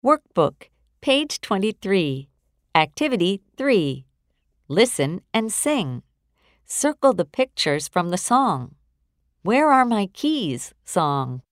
Workbook, page 23. Activity 3. Listen and sing. Circle the pictures from the song. Where Are My Keys song.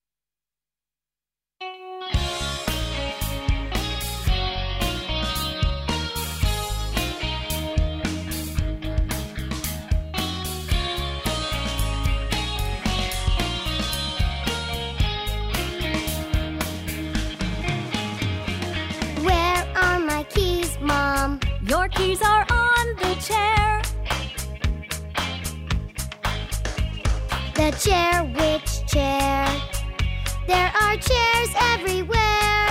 Where are my keys, Mom? Your keys are on the chair. The chair, which chair? There are chairs everywhere.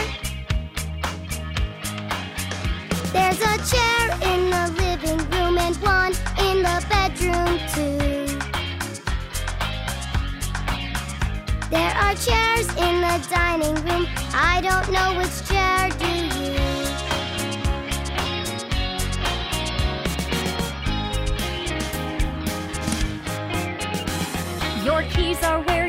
There's a chair in the living room and one in the bedroom too. There are chairs in the dining room. I don't know which chair do you? Your keys are where